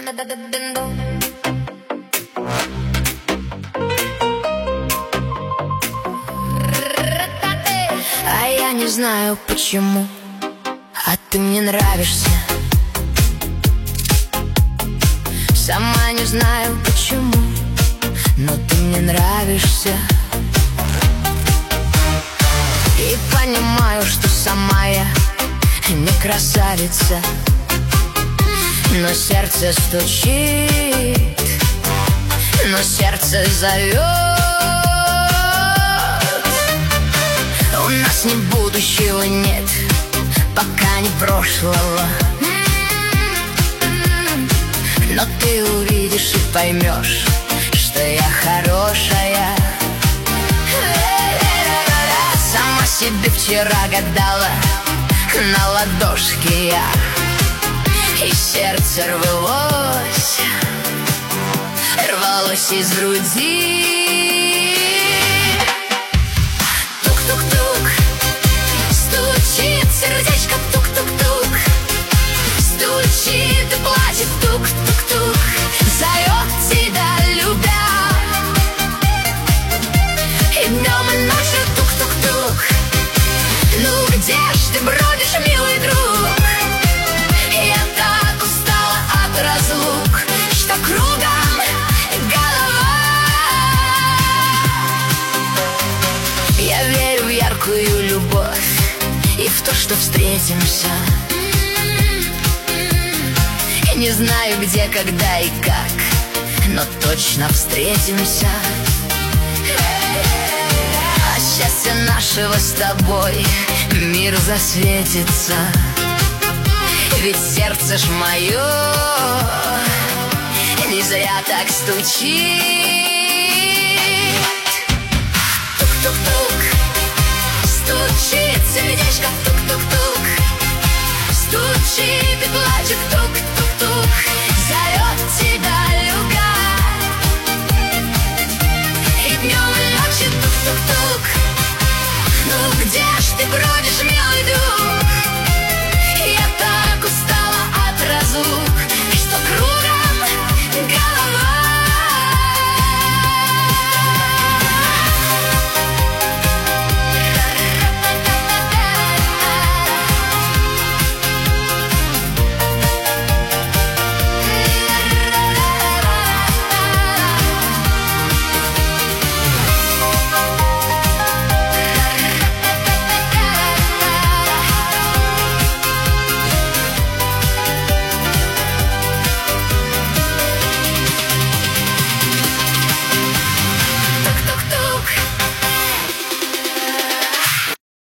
А я не знаю почему, а ты мне нравишься. Сама не знаю почему, но ты мне нравишься. И понимаю, что сама я не красавица, но сердце стучит, но сердце зовет. У нас ни будущего нет, пока не прошлого. Но ты увидишь и поймешь, что я хорошая. Сама себе вчера гадала на ладошке я, и сердце рвалось, рвалось из груди. Тук-тук-тук, стучит сердечко, тук-тук-тук, стучит и плачет, тук-тук-тук, зовет тебя, любя. И днем и ночью тук-тук-тук. Ну где ж ты бродишь, милый друг? Я так устала от разлук, что кругом голова. Я верю в яркую любовь и в то, что встретимся. И не знаю где, когда и как, но точно встретимся. А счастье нашего с тобой мир засветится. Ведь сердце ж мое не зря так стучит. Тук-тук-тук, стучит сердечко, тук-тук-тук, стучит и плачет, тук.